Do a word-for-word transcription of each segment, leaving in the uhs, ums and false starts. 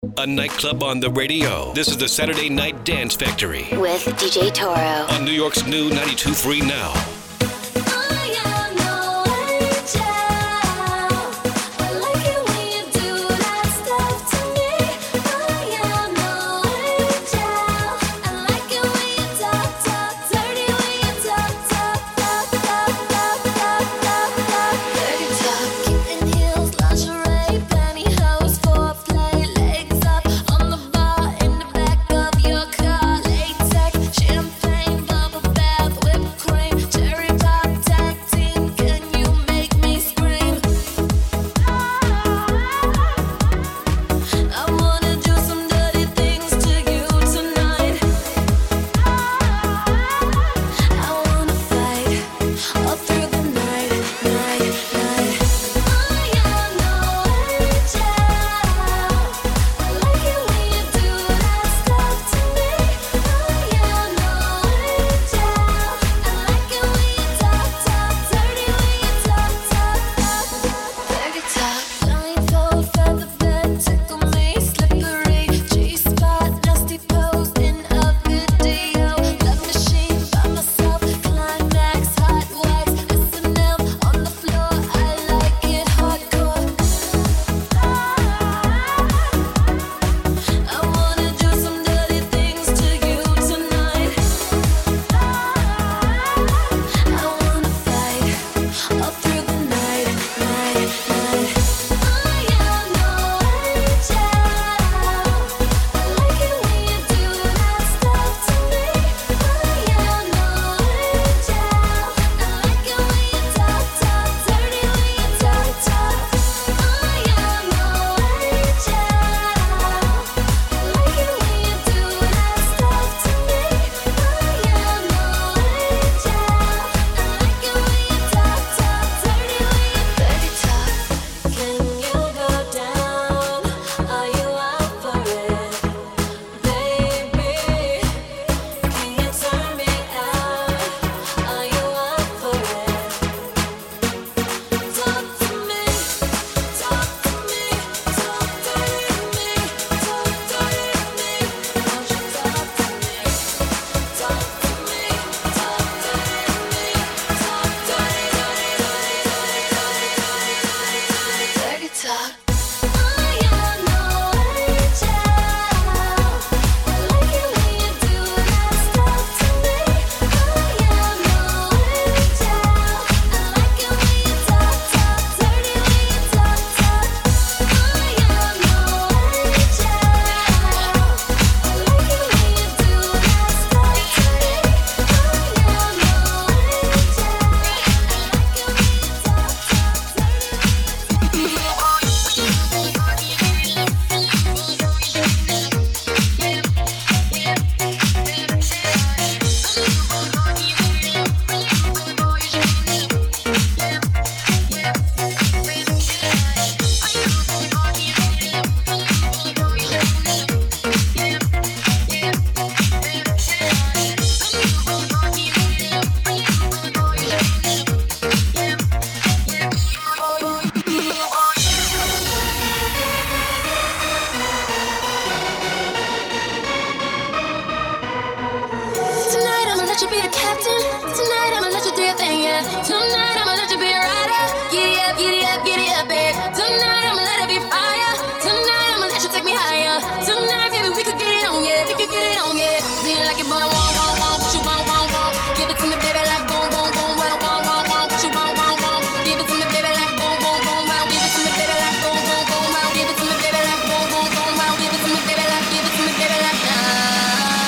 A nightclub on the radio. This is the Saturday Night Dance Factory with D J Toro on New York's new ninety-two point three Now.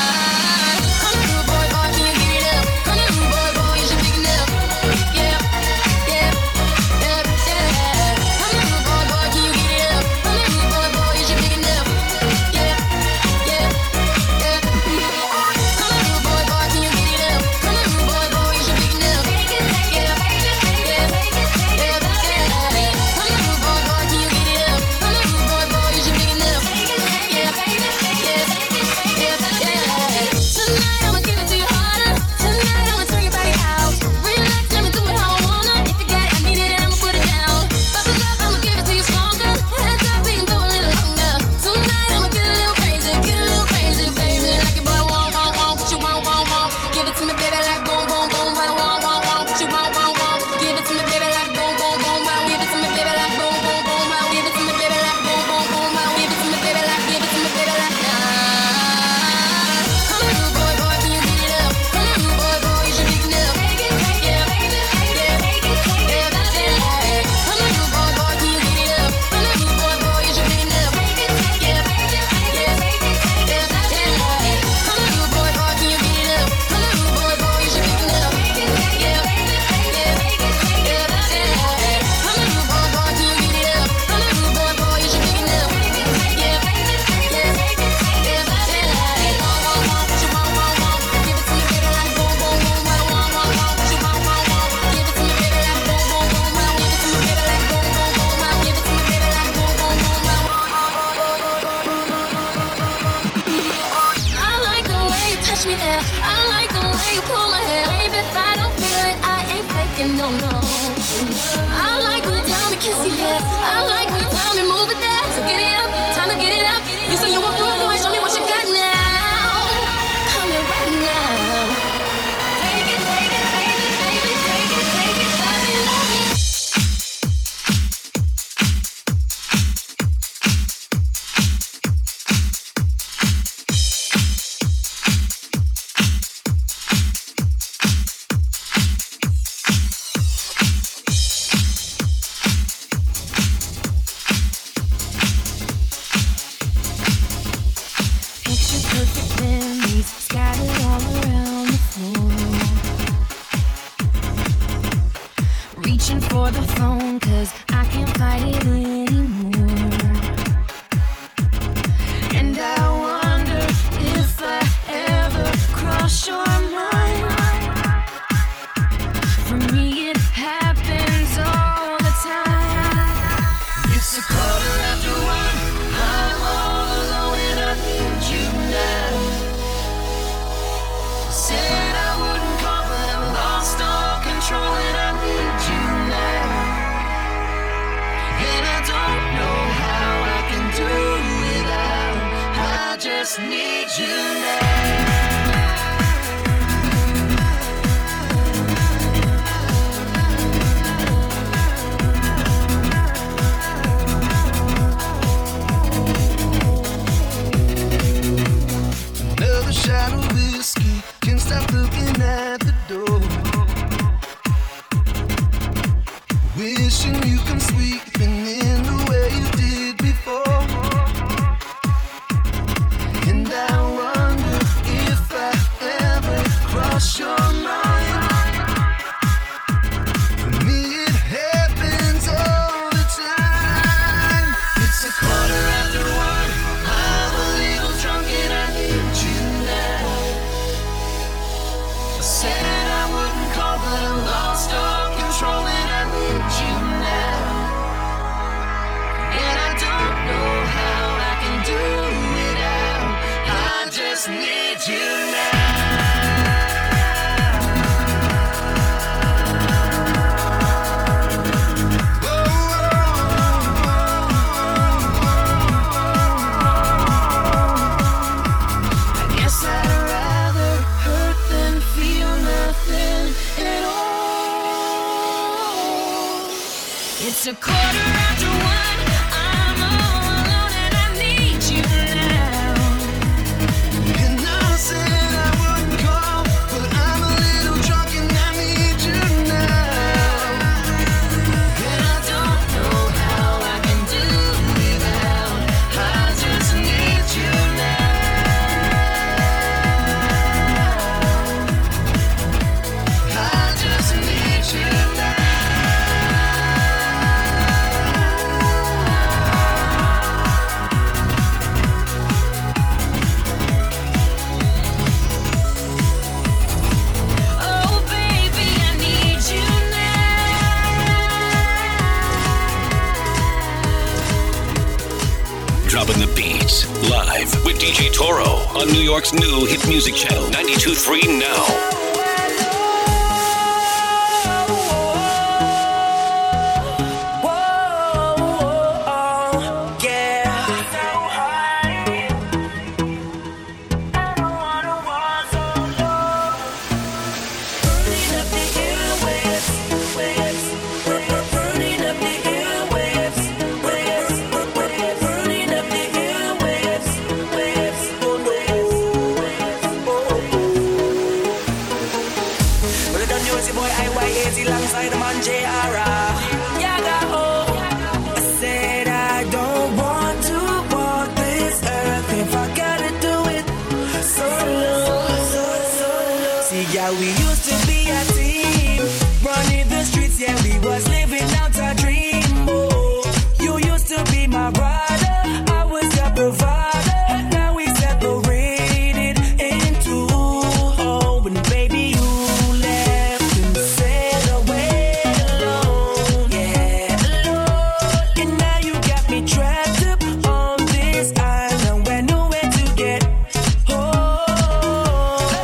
Yeah. push me there. I like the way you pull my hair. Baby, if I don't feel it, I ain't faking, no, no. I like when you tell me kiss your lips. I like when you tell me move it there. So get it up, time to get it up. You say you want through it, boy, show me what you got now. Come here right now. Take it, take it, baby, baby, take it, take it, love me, love me. It's a quarter after one. I'm all alone and I need you now. And I said I wouldn't call, but I'm a little drunk and I need you now. And I don't know how I can do without. I just need you now. I just need you now. Dropping the beats live with D J Toro on New York's new hit music channel ninety-two point three Now. We used to be a team, running the streets, yeah, we was living out a dream. Oh, you used to be my brother, I was your provider. Now we separated in two. Oh, and baby, you left and said away alone, yeah, alone. And now you got me trapped up on this island where nowhere to get home.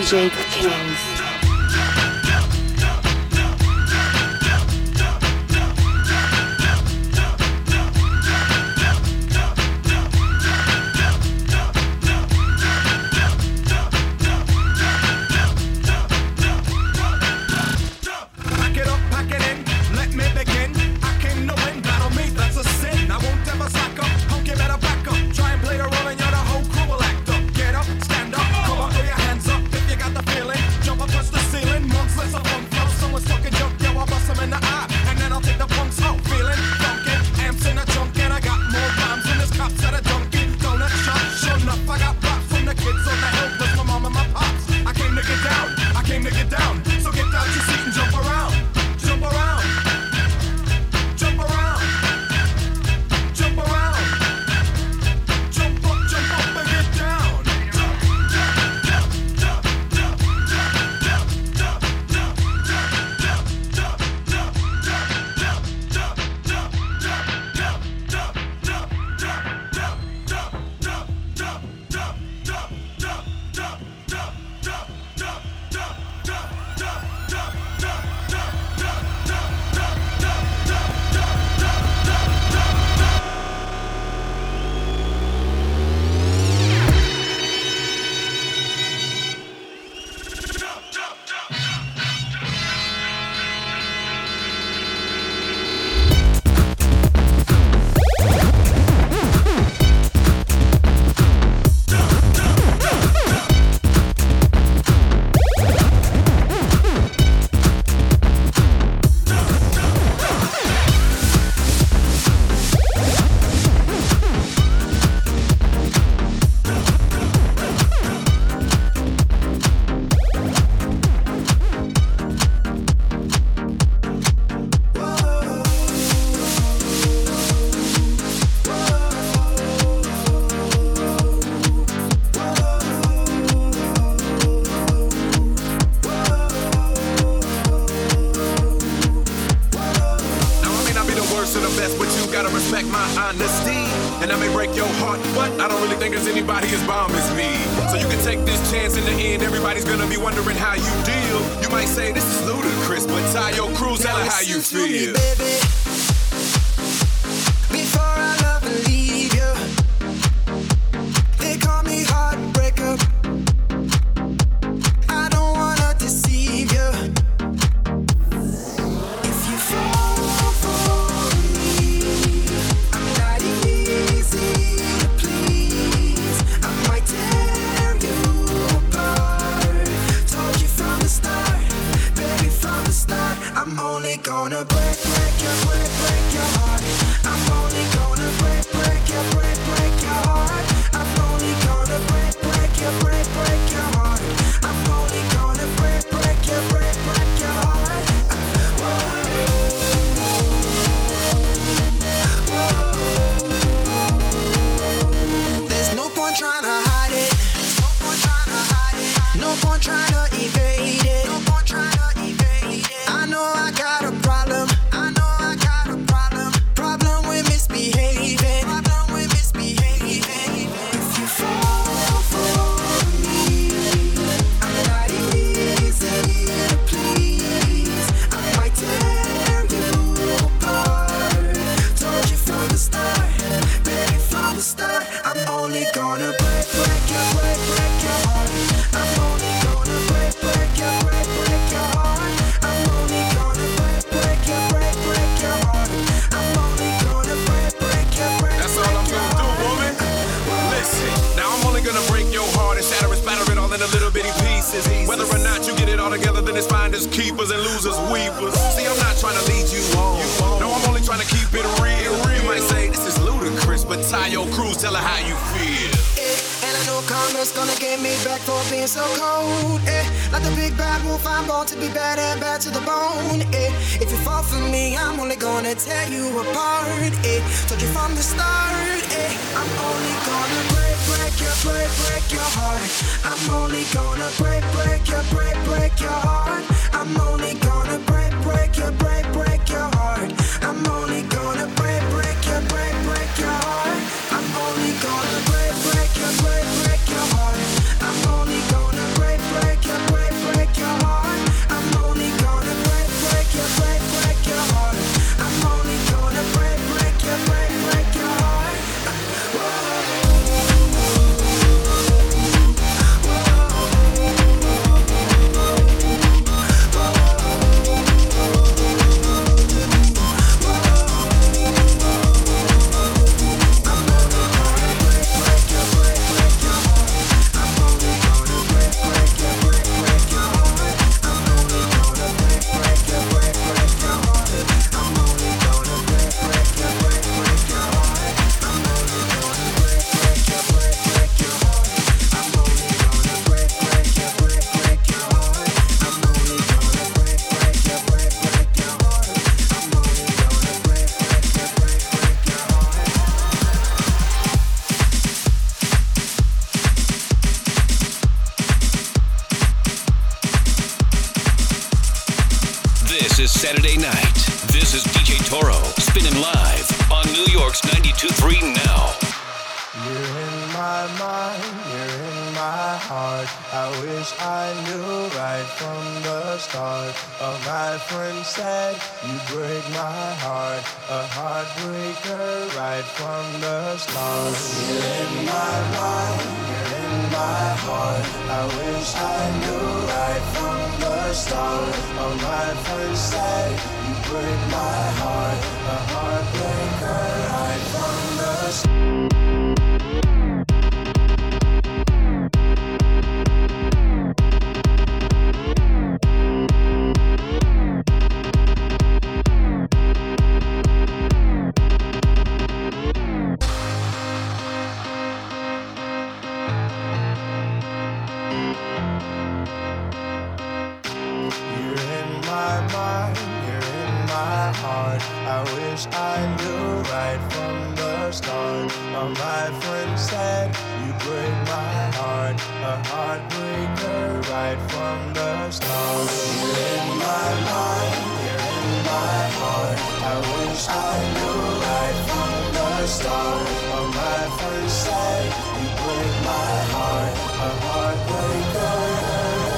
Jake Kings. Break, break your wish I knew right from the start. Oh, my friend said you break my heart, a heartbreaker right from the start. You're in my mind, you're in my heart. I wish I knew right from the start. Oh, my friend said you break my heart, a heartbreaker right from the start. I wish I knew right from the start. Oh, my friend said you break my heart, a heartbreaker right from the start. You're in my mind, you're in my heart. I wish I knew right from the start. Oh, my friend said you break my heart, a heartbreaker.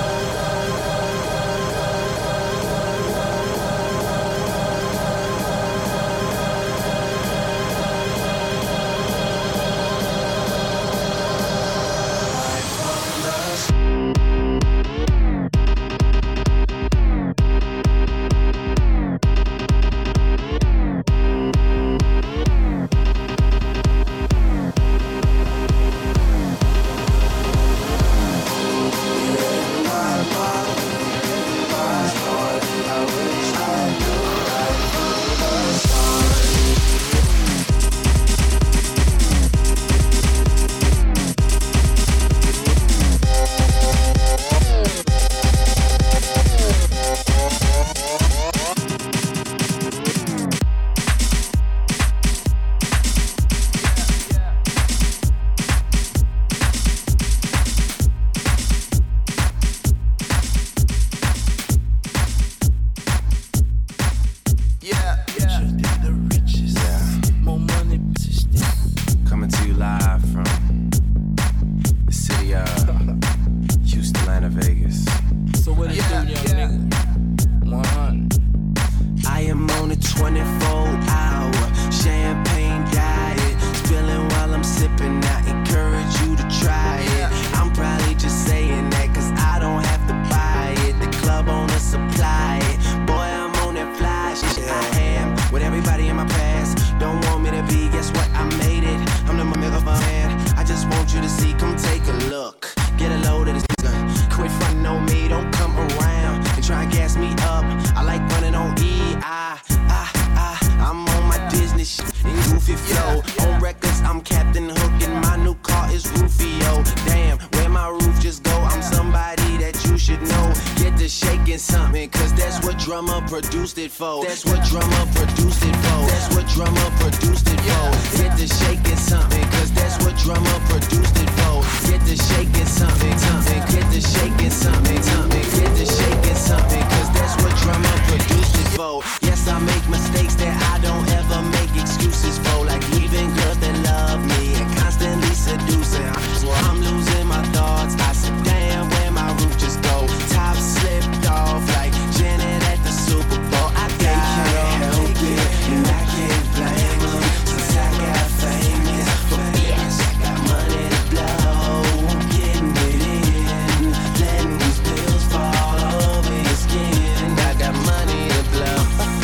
Produced it for. That's what drummer produced it for. That's what drummer produced it for. Get the shaking something, cause that's what drummer produced it for. Get the shaking something, something. Get the shaking something, something. Get the shaking something, cause that's what drummer produced it for. Yes, I make mistakes that I don't ever make excuses for, like leaving girls that love me and constantly seducing. So I'm losing my thoughts. I said, damn, where my roof just go? Top slipped off like Janet at the Super Bowl. I can't help it, and I can't blame them. Since I got famous, but yes, I got money to blow. Getting it in, letting these pills fall over your skin. I got money to blow.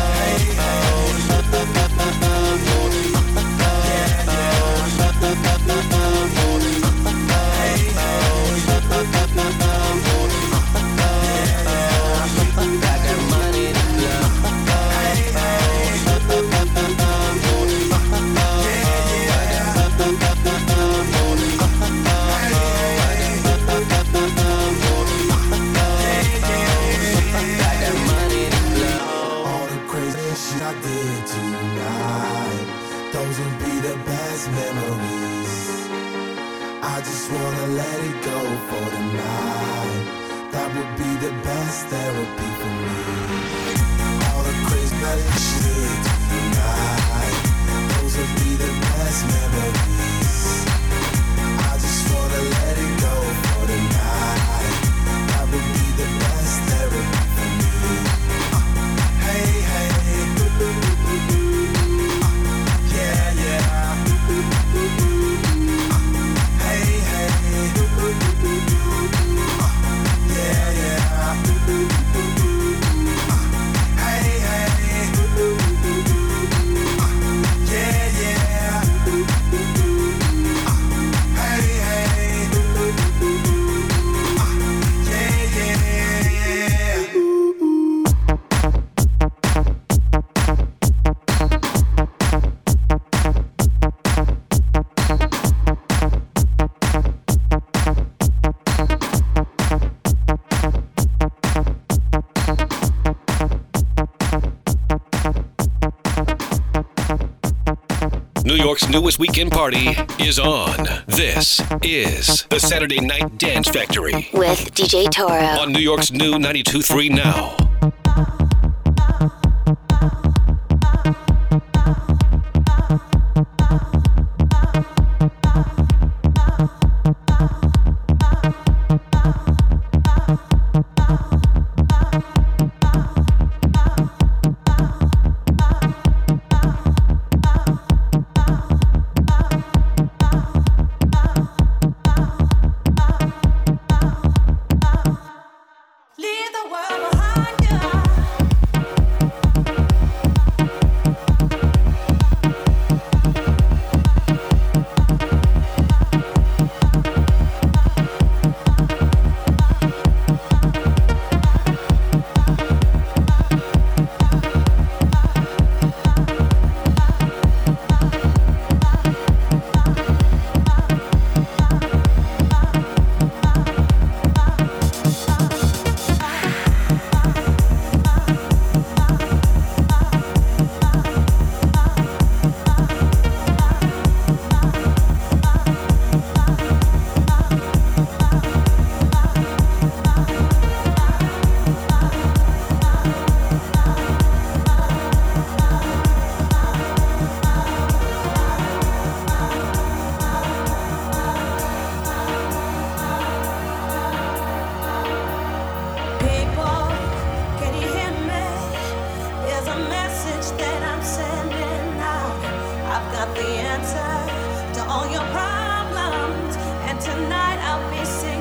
I just wanna let it go for the night. That would be the best therapy for me. All the crazy that you did tonight, those would be the best memories. I just wanna let it go for the night. New York's newest weekend party is on. This is the Saturday Night Dance Factory with D J Toro on New York's new ninety-two point three Now. Leave the world behind you. People, can you hear me? There's a message that I'm sending out. I've got the answer to all your problems, and tonight I'll be singing.